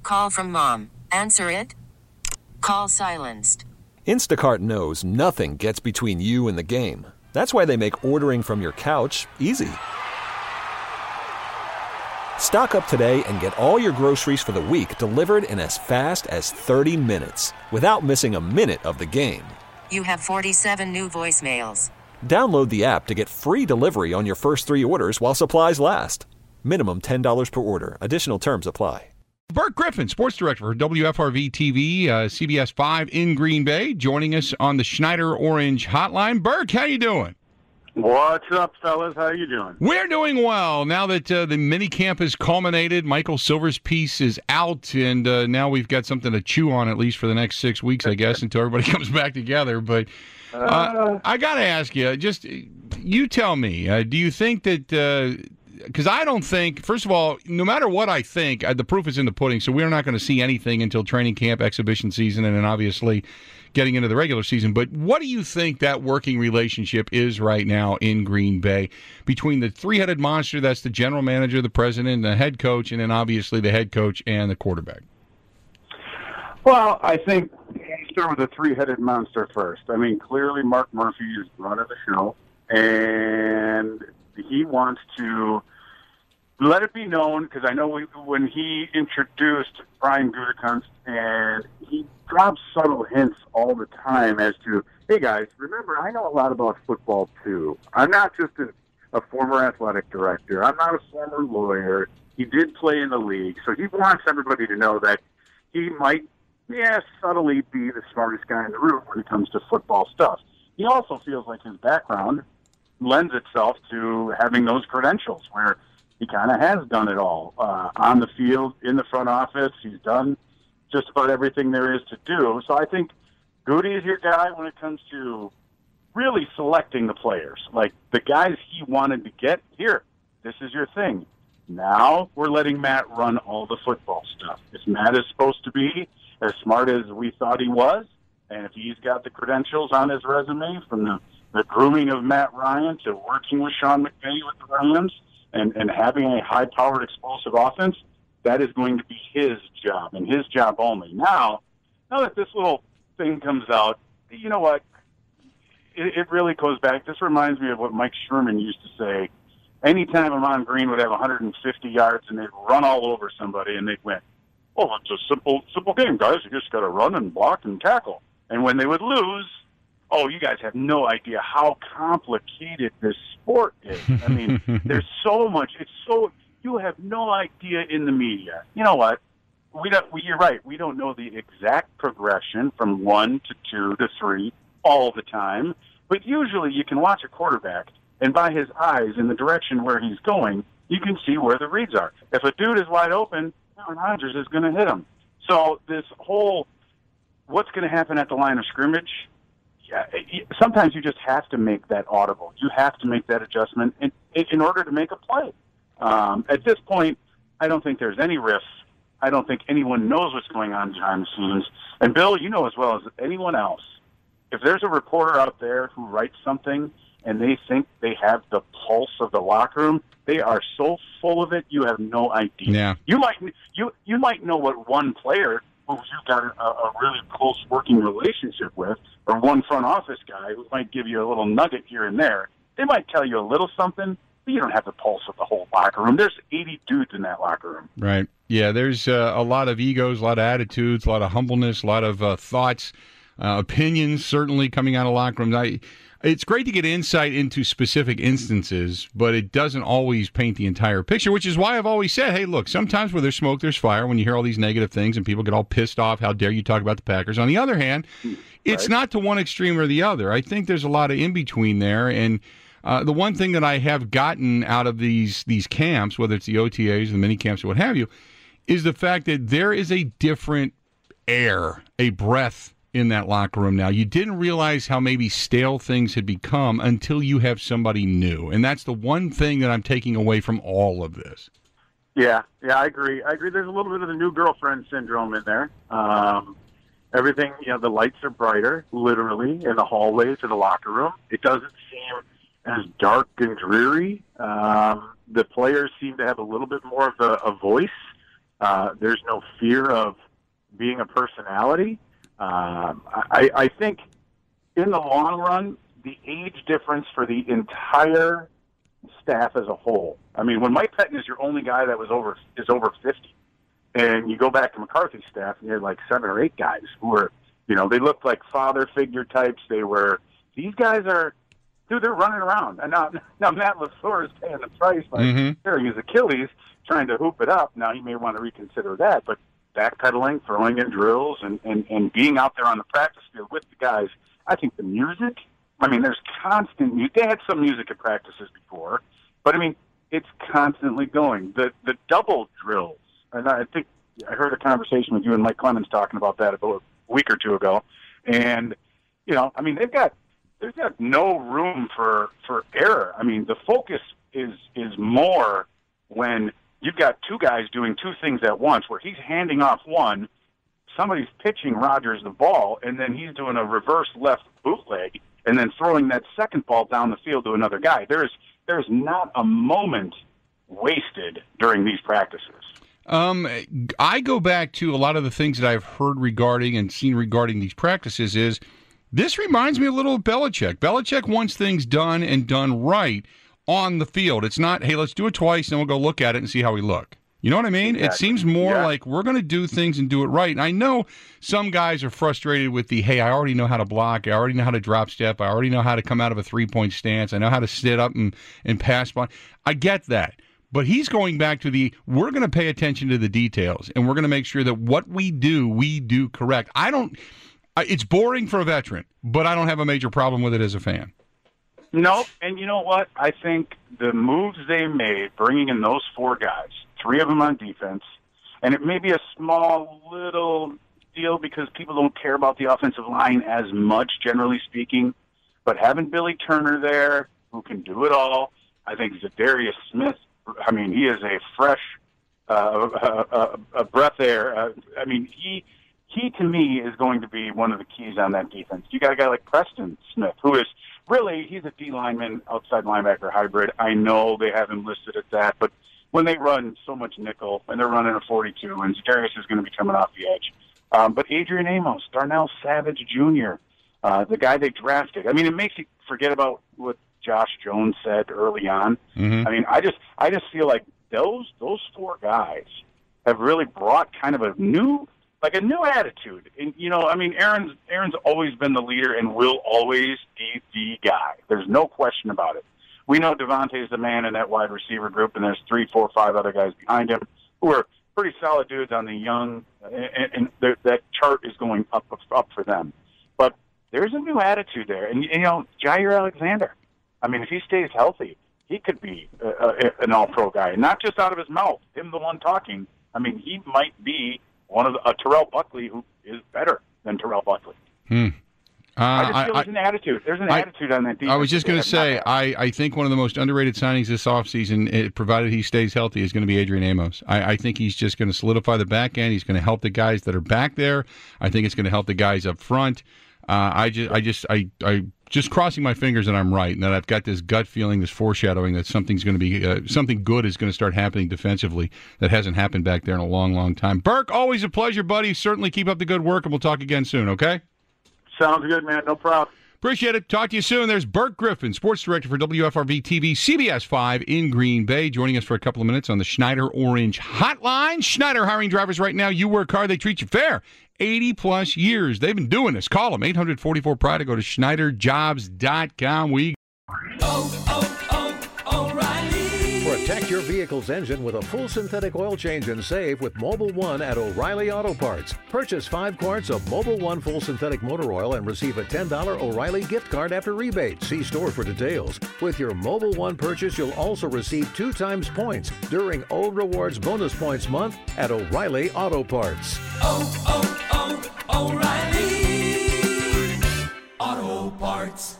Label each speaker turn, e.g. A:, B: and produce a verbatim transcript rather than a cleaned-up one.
A: call from mom. Answer it. Call silenced.
B: Instacart knows nothing gets between you and the game. That's why they make ordering from your couch easy. Stock up today and get all your groceries for the week delivered in as fast as thirty minutes without missing a minute of the game.
A: You have forty-seven new voicemails.
B: Download the app to get free delivery on your first three orders while supplies last. Minimum ten dollars per order. Additional terms apply.
C: Bert Griffin, sports director for W F R V T V, uh, C B S five in Green Bay, joining us on the Schneider Orange Hotline. Bert, how you doing?
D: What's up, fellas? How you doing?
C: We're doing well. Now that uh, the mini camp has culminated, Michael Silver's piece is out, and uh, now we've got something to chew on at least for the next six weeks, I guess, until everybody comes back together. But uh, uh, I got to ask you, just you tell me, uh, do you think that uh, – because I don't think, first of all, no matter what I think, uh, the proof is in the pudding, so we're not going to see anything until training camp, exhibition season, and then obviously getting into the regular season. But what do you think that working relationship is right now in Green Bay between the three-headed monster that's the general manager, the president, the head coach, and then obviously the head coach and the quarterback?
D: Well, I think you start with the three-headed monster first. I mean, clearly Mark Murphy is running the show, and he wants to let it be known, because I know we, when he introduced Brian Gutekunst, and he drops subtle hints all the time as to, hey guys, remember, I know a lot about football too. I'm not just a, a former athletic director. I'm not a former lawyer. He did play in the league, so he wants everybody to know that he might, yeah, subtly be the smartest guy in the room when it comes to football stuff. He also feels like his background lends itself to having those credentials where he kind of has done it all. Uh, on the field, in the front office, he's done just about everything there is to do. So I think Goody is your guy when it comes to really selecting the players. Like, the guys he wanted to get, here, this is your thing. Now we're letting Matt run all the football stuff. If Matt is supposed to be as smart as we thought he was, and if he's got the credentials on his resume from the, the grooming of Matt Ryan to working with Sean McVay with the Rams, and, and having a high-powered, explosive offense, that is going to be his job, and his job only. Now, now that this little thing comes out, you know what? It, it really goes back. This reminds me of what Mike Sherman used to say. Anytime Amon Green would have one hundred fifty yards and they'd run all over somebody and they'd win. Well, it's a simple, simple game, guys. You just got to run and block and tackle. And when they would lose, oh, you guys have no idea how complicated this sport is. I mean, there's so much. It's so, you have no idea in the media. You know what? We don't, we, you're right. We don't know the exact progression from one to two to three all the time. But usually you can watch a quarterback, and by his eyes in the direction where he's going, you can see where the reads are. If a dude is wide open, Aaron Rodgers is going to hit him. So this whole, what's going to happen at the line of scrimmage, yeah, sometimes you just have to make that audible. You have to make that adjustment in, in order to make a play. Um, at this point, I don't think there's any risk. I don't think anyone knows what's going on behind the scenes. And, Bill, you know as well as anyone else, if there's a reporter out there who writes something and they think they have the pulse of the locker room, they are so full of it, you have no idea.
C: Yeah.
D: You might you you might know what one player who you've got a, a really close working relationship with, or one front office guy who might give you a little nugget here and there. They might tell you a little something, but you don't have the pulse of the whole locker room. There's eighty dudes in that locker room.
C: Right. Yeah, there's uh, a lot of egos, a lot of attitudes, a lot of humbleness, a lot of uh, thoughts, uh, opinions certainly coming out of locker rooms. I, it's great to get insight into specific instances, but it doesn't always paint the entire picture, which is why I've always said, hey, look, sometimes where there's smoke, there's fire. When you hear all these negative things and people get all pissed off, how dare you talk about the Packers? On the other hand, it's
D: Right.
C: not to one extreme or the other. I think there's a lot of in-between there, and uh, the one thing that I have gotten out of these these camps, whether it's the O T As, the mini camps, or what have you, is the fact that there is a different air, a breath in that locker room now. You didn't realize how maybe stale things had become until you have somebody new. And that's the one thing that I'm taking away from all of this.
D: Yeah, yeah, I agree. I agree. There's a little bit of the new girlfriend syndrome in there. Um, everything, you know, the lights are brighter, literally, in the hallways of the locker room. It doesn't seem as dark and dreary. Um, the players seem to have a little bit more of a, a voice. Uh, there's no fear of being a personality. Um, I, I think in the long run, the age difference for the entire staff as a whole. I mean, when Mike Pettine is your only guy that was over is over fifty, and you go back to McCarthy's staff, and you had like seven or eight guys who were, you know, they looked like father figure types. They were, these guys are, dude, they're running around. And now, now Matt LaFleur is paying the price by
C: Mm-hmm.
D: tearing his Achilles, trying to hoop it up. Now he may want to reconsider that, but backpedaling, throwing in drills, and, and, and being out there on the practice field with the guys. I think the music, I mean, there's constant music. They had some music at practices before, but I mean, it's constantly going. The the double drills, and I think I heard a conversation with you and Mike Clemens talking about that about a week or two ago, and, you know, I mean, they've got, they've got no room for, for error. I mean, the focus is is more when you've got two guys doing two things at once, where he's handing off one, somebody's pitching Rodgers the ball, and then he's doing a reverse left bootleg and then throwing that second ball down the field to another guy. There's there's not a moment wasted during these practices.
C: Um, I go back to a lot of the things that I've heard regarding and seen regarding these practices is this reminds me a little of Belichick. Belichick wants things done and done right on the field. It's not, hey, let's do it twice, and we'll go look at it and see how we look. You know what I mean? Exactly. It seems more yeah. like we're going to do things and do it right. And I know some guys are frustrated with the, hey, I already know how to block. I already know how to drop step. I already know how to come out of a three-point stance. I know how to sit up and, and pass ball. I get that. But he's going back to the, we're going to pay attention to the details, and we're going to make sure that what we do, we do correct. I don't, it's boring for a veteran, but I don't have a major problem with it as a fan.
D: No, and you know what? I think the moves they made, bringing in those four guys, three of them on defense, and it may be a small little deal because people don't care about the offensive line as much, generally speaking, but having Billy Turner there, who can do it all, I think Zadarius Smith, I mean, he is a fresh uh, a, a, a breath air. Uh, I mean, he, he to me is going to be one of the keys on that defense. You got a guy like Preston Smith, who is really, he's a D lineman, outside linebacker hybrid. I know they have him listed at that, but when they run so much nickel and they're running a forty-two, and Zadarius is going to be coming off the edge. Um, but Adrian Amos, Darnell Savage Junior, uh, the guy they drafted. I mean, it makes you forget about what Josh Jones said early on. Mm-hmm. I mean, I just I just feel like those those four guys have really brought kind of a new like a new attitude. And you know, I mean, Aaron's Aaron's always been the leader and will always be the guy. There's no question about it. We know Devontae's the man in that wide receiver group, and there's three, four, five other guys behind him who are pretty solid dudes on the young, and, and that chart is going up up for them. But there's a new attitude there, and you know, Jair Alexander. I mean, if he stays healthy, he could be a, a, an all-pro guy, not just out of his mouth. Him, the one talking. I mean, he might be one of the, a Terrell Buckley who is better than Terrell Buckley.
C: Hmm. Uh,
D: I just feel
C: I,
D: there's an attitude. There's an
C: I,
D: attitude on that defense.
C: I was just going to say, I, I think one of the most underrated signings this offseason, it, provided he stays healthy, is going to be Adrian Amos. I, I think he's just going to solidify the back end. He's going to help the guys that are back there. I think it's going to help the guys up front. Uh, I just, I just, I, I just crossing my fingers that I'm right, and that I've got this gut feeling, this foreshadowing that something's going to be, uh, something good is going to start happening defensively that hasn't happened back there in a long, long time. Burke, always a pleasure, buddy. Certainly keep up the good work, and we'll talk again soon. Okay?
D: Sounds good, man. No problem.
C: Appreciate it. Talk to you soon. There's Burke Griffin, sports director for W F R V T V, C B S five in Green Bay, joining us for a couple of minutes on the Schneider Orange Hotline. Schneider hiring drivers right now. You work hard, they treat you fair. eighty-plus years. They've been doing this. Call them, eight hundred forty-four pride, or go to Schneider Jobs dot com. We
E: Oh, oh, oh, O'Reilly.
F: Protect your vehicle's engine with a full synthetic oil change and save with Mobil one at O'Reilly Auto Parts. Purchase five quarts of Mobil one full synthetic motor oil and receive a ten dollars O'Reilly gift card after rebate. See store for details. With your Mobil one purchase, you'll also receive two times points during O Rewards Bonus Points Month at O'Reilly Auto Parts.
E: Oh, oh, oh, O'Reilly Auto Parts.